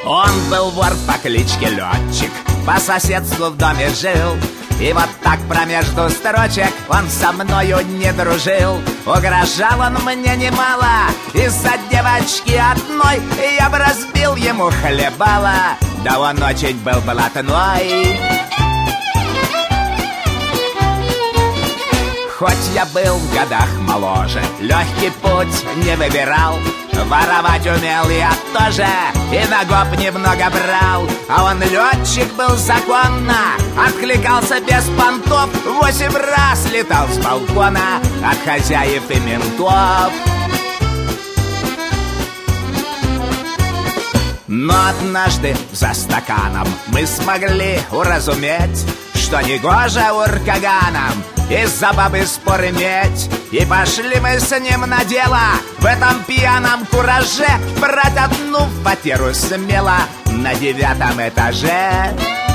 Он был вор по кличке Летчик, по соседству в доме жил. И вот так промежду строчек он со мною не дружил. Угрожал он мне немало из-за девочки одной. Я бы разбил ему хлебало, да он очень был блатной. Хоть я был в годах моложе, легкий путь не выбирал. Воровать умел я тоже, и на гоп немного брал. А он летчик был законно, откликался без понтов. 8 раз летал с балкона от хозяев и ментов. Но однажды за стаканом мы смогли уразуметь, что негоже уркаганам из-за бабы спор иметь. И пошли мы с ним на дело в этом пьяном кураже брать одну квартиру смело на 9-м этаже.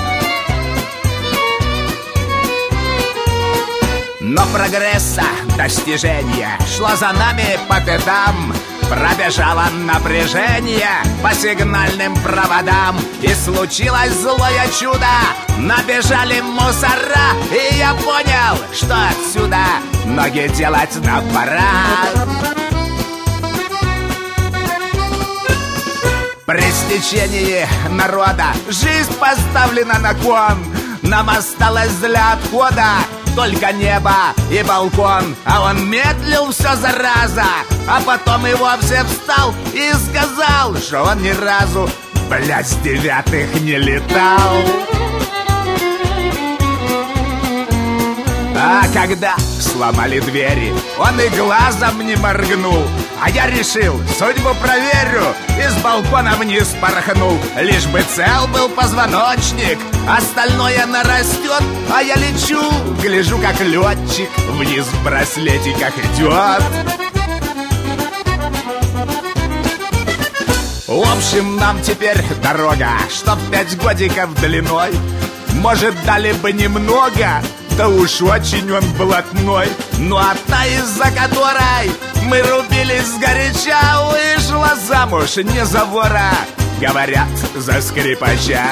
Но прогресса, достижения шло за нами по пятам. Пробежало напряжение по сигнальным проводам. И случилось злое чудо, набежали мусора. И я понял, что отсюда ноги делать нам пора. При стечении народа жизнь поставлена на кон. Нам осталось для отхода только небо и балкон. А он медлил все, зараза, а потом и вовсе встал и сказал, что он ни разу, блядь, с 9-х не летал. А когда сломали двери, он и глазом не моргнул. А я решил, судьбу проверю, и с балкона вниз порхнул. Лишь бы цел был позвоночник, остальное нарастет. А я лечу, гляжу, как летчик вниз в браслетиках идет. В общем, нам теперь дорога, чтоб 5 годиков длиной. Может, дали бы немного, да уж очень он блатной. Ну а та, из-за которой мы рубились сгоряча, вышла замуж не за вора, говорят, за скрипача.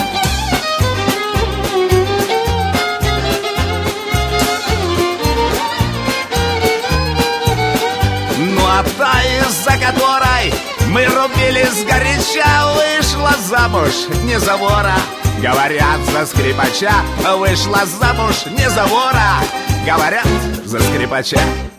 Ну а та, из-за которой мы рубились сгоряча, вышла замуж не за вора, говорят, за скрипача. Вышла замуж не за вора, говорят, за скрипача.